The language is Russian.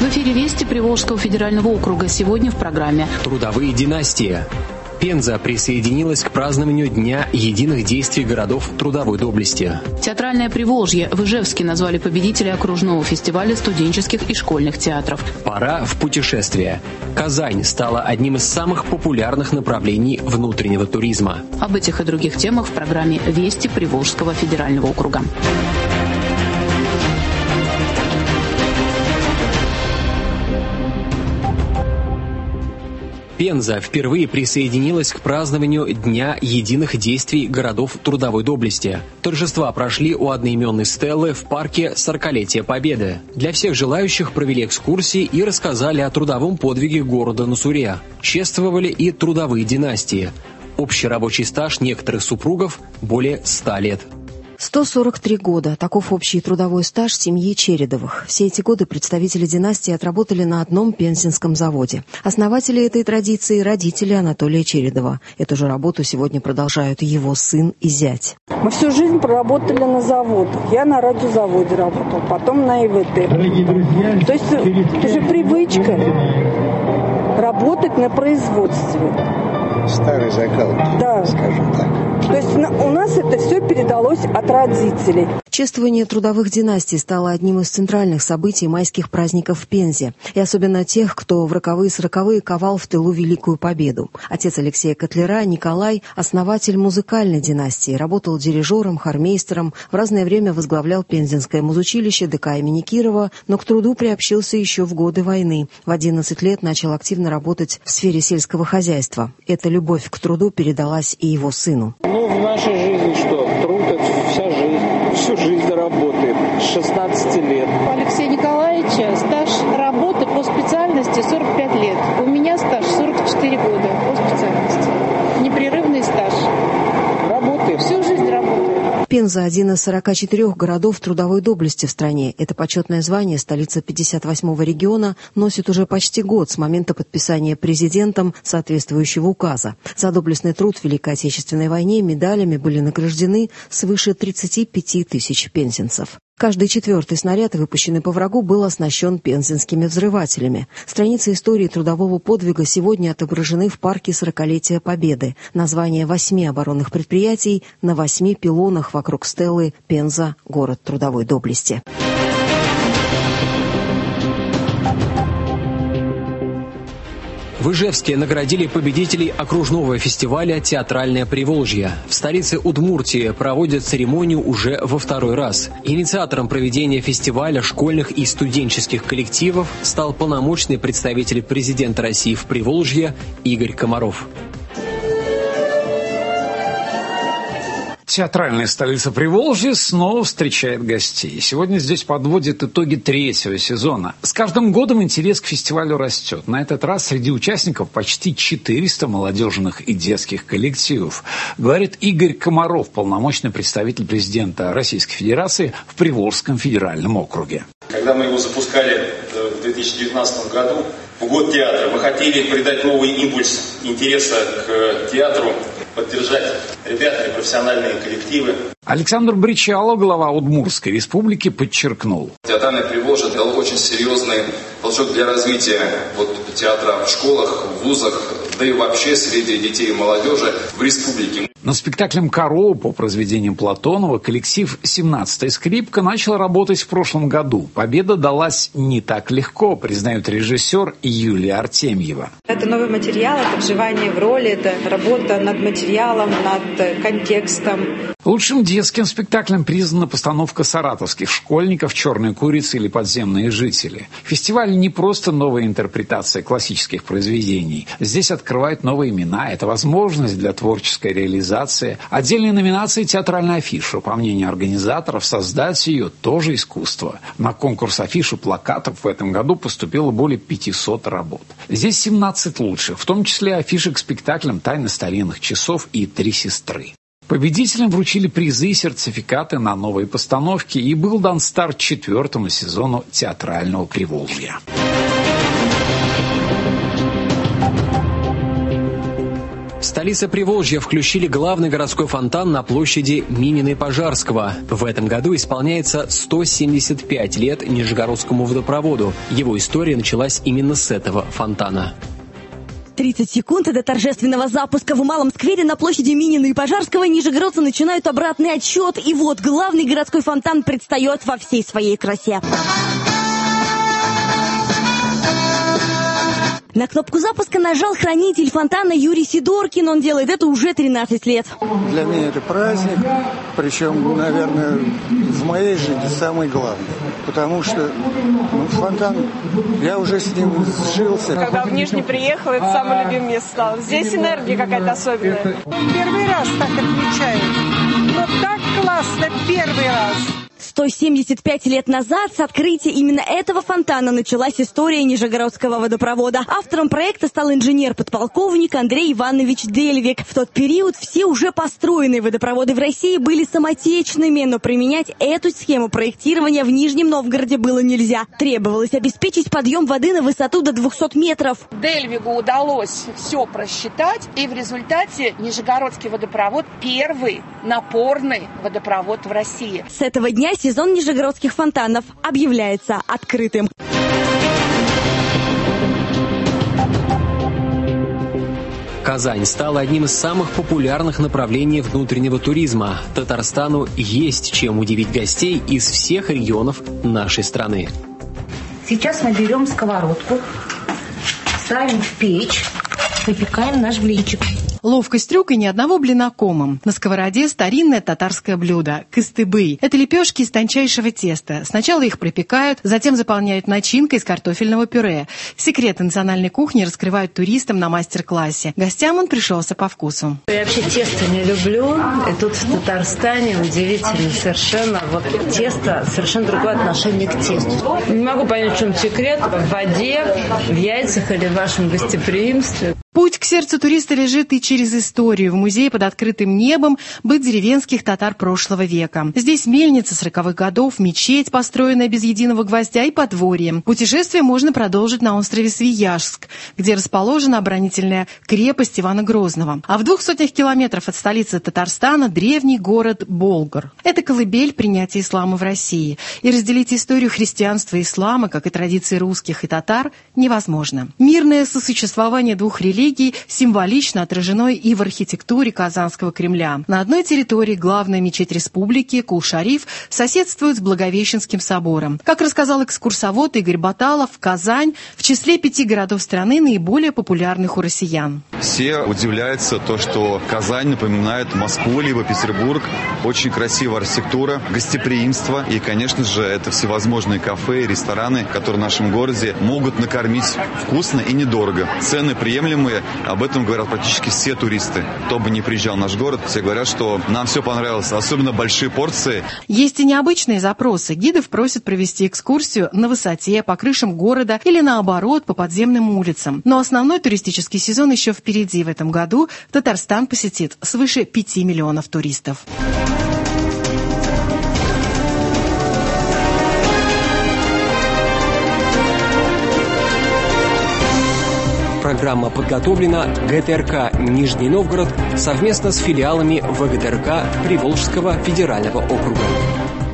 В эфире «Вести» Приволжского федерального округа. Сегодня в программе «Трудовые династии». Пенза присоединилась к празднованию Дня единых действий городов трудовой доблести. Театральное Приволжье. В Ижевске назвали победителя окружного фестиваля студенческих и школьных театров. Пора в путешествие. Казань стала одним из самых популярных направлений внутреннего туризма. Об этих и других темах в программе «Вести» Приволжского федерального округа. Пенза впервые присоединилась к празднованию Дня единых действий городов трудовой доблести. Торжества прошли у одноименной стелы в парке 40-летия Победы. Для всех желающих провели экскурсии и рассказали о трудовом подвиге города на Суре. Чествовали и трудовые династии. Общий рабочий стаж некоторых супругов более 100 лет. 143 года. Таков общий трудовой стаж семьи Чередовых. Все эти годы представители династии отработали на одном пензенском заводе. Основатели этой традиции – родители Анатолия Чередова. Эту же работу сегодня продолжают его сын и зять. Мы всю жизнь проработали на заводах. Я на радиозаводе работал, потом на ИВТ. То есть это же привычка работать на производстве. Старый закал, да, скажем так. То есть у нас это все передалось от родителей. Чествование трудовых династий стало одним из центральных событий майских праздников в Пензе. И особенно тех, кто в роковые-сороковые ковал в тылу Великую Победу. Отец Алексея Котлера, Николай, основатель музыкальной династии, работал дирижером, хормейстером, в разное время возглавлял Пензенское музучилище ДК имени Кирова, но к труду приобщился еще в годы войны. В 11 лет начал активно работать в сфере сельского хозяйства. Эта любовь к труду передалась и его сыну. В нашей жизни что? Труд – это вся жизнь. Всю жизнь работает. С 16 лет. У Алексея Николаевича стаж работы по специальности 45 лет. У меня стаж 44 года по специальности. Непрерывный стаж. Работает. Всю жизнь работает. Пенза – один из 44 городов трудовой доблести в стране. Это почетное звание столица 58-го региона носит уже почти год с момента подписания президентом соответствующего указа. За доблестный труд в Великой Отечественной войне медалями были награждены свыше 35 тысяч пензенцев. Каждый 4-й снаряд, выпущенный по врагу, был оснащен пензенскими взрывателями. Страницы истории трудового подвига сегодня отображены в парке 40-летия Победы. Названия 8 оборонных предприятий на 8 пилонах вокруг стелы «Пенза. Город трудовой доблести». В Ижевске наградили победителей окружного фестиваля «Театральное Приволжье». В столице Удмуртии проводят церемонию уже во второй раз. Инициатором проведения фестиваля школьных и студенческих коллективов стал полномочный представитель президента России в Приволжье Игорь Комаров. Театральная столица Приволжья снова встречает гостей. Сегодня здесь подводят итоги 3-го сезона. С каждым годом интерес к фестивалю растет. На этот раз среди участников почти 400 молодежных и детских коллективов. Говорит Игорь Комаров, полномочный представитель президента Российской Федерации в Приволжском федеральном округе. Когда мы его запускали в 2019 году, в год театра, мы хотели придать новый импульс интереса к театру, поддержать ребят и профессиональные коллективы. Александр Бричало, глава Удмуртской республики, подчеркнул. Театральный Приволжье дал очень серьезный толчок для развития театра в школах, в вузах, да и вообще среди детей и молодежи в республике. Над спектаклем «Корова» по произведениям Платонова коллектив «17-я скрипка» начал работать в прошлом году. Победа далась не так легко, признает режиссер Юлия Артемьева. Это новый материал, это вживание в роли, это работа над материалом, над контекстом. Лучшим детским спектаклем признана постановка саратовских школьников «Черная курица» или «Подземные жители». Фестиваль не просто новая интерпретация классических произведений. Здесь открывают новые имена. Это возможность для творческой реализации. Отдельные номинации «Театральная афиша». По мнению организаторов, создать ее тоже искусство. На конкурс афиш и плакатов в этом году поступило более 500 работ. Здесь 17 лучших, в том числе афиши к спектаклям «Тайна старинных часов» и «Три сестры». Победителям вручили призы и сертификаты на новые постановки, и был дан старт 4-му сезону «Театрального Приволжья». столице Приволжья включили главный городской фонтан на площади Минина-Пожарского. В этом году исполняется 175 лет Нижегородскому водопроводу. Его история началась именно с этого фонтана. 30 секунд до торжественного запуска в Малом сквере на площади Минина и Пожарского нижегородцы начинают обратный отсчет. И вот главный городской фонтан предстает во всей своей красе. На кнопку запуска нажал хранитель фонтана Юрий Сидоркин. Он делает это уже 13 лет. Для меня это праздник, причем, наверное, в моей жизни самый главный. Потому что фонтан, я уже с ним сжился. Когда в Нижний приехал, это самое любимое место стало. Здесь энергия какая-то особенная. Первый раз так отмечают. Но так классно, первый раз. 175 лет назад с открытия именно этого фонтана началась история Нижегородского водопровода. Автором проекта стал инженер-подполковник Андрей Иванович Дельвик. В тот период все уже построенные водопроводы в России были самотечными, но применять эту схему проектирования в Нижнем Новгороде было нельзя. Требовалось обеспечить подъем воды на высоту до 200 метров. Дельвигу удалось все просчитать, и в результате Нижегородский водопровод – первый напорный водопровод в России. С этого дня сезон нижегородских фонтанов объявляется открытым. Казань стала одним из самых популярных направлений внутреннего туризма. Татарстану есть чем удивить гостей из всех регионов нашей страны. Сейчас мы берем сковородку, ставим в печь, выпекаем наш блинчик. Ловкость рук и ни одного блина комом. На сковороде старинное татарское блюдо – кыстыбый. Это лепешки из тончайшего теста. Сначала их пропекают, затем заполняют начинкой из картофельного пюре. Секреты национальной кухни раскрывают туристам на мастер-классе. Гостям он пришелся по вкусу. Я вообще тесто не люблю. И тут в Татарстане удивительно совершенно. Вот тесто, совершенно другое отношение к тесту. Не могу понять, в чем секрет. В воде, в яйцах или в вашем гостеприимстве. Путь к сердцу туриста лежит и через историю. В музее под открытым небом быт деревенских татар прошлого века. Здесь мельница 40-х годов, мечеть, построенная без единого гвоздя, и подворье. Путешествие можно продолжить на острове Свияжск, где расположена оборонительная крепость Ивана Грозного. А в 200 километров от столицы Татарстана древний город Болгар. Это колыбель принятия ислама в России. И разделить историю христианства и ислама, как и традиции русских и татар, невозможно. Мирное сосуществование двух религий символично отражено и в архитектуре Казанского Кремля. На одной территории главная мечеть республики Кул-Шариф соседствует с Благовещенским собором. Как рассказал экскурсовод Игорь Баталов, Казань в числе 5 городов страны наиболее популярных у россиян. Все удивляются то, что Казань напоминает Москву либо Петербург. Очень красивая архитектура, гостеприимство и, конечно же, это всевозможные кафе и рестораны, которые в нашем городе могут накормить вкусно и недорого. Цены приемлемые. Об этом говорят практически все туристы. Кто бы ни приезжал в наш город, все говорят, что нам все понравилось, особенно большие порции. Есть и необычные запросы. Гидов просят провести экскурсию на высоте, по крышам города или наоборот, по подземным улицам. Но основной туристический сезон еще впереди. В этом году Татарстан посетит свыше 5 миллионов туристов. Программа подготовлена ГТРК «Нижний Новгород» совместно с филиалами ВГТРК Приволжского федерального округа.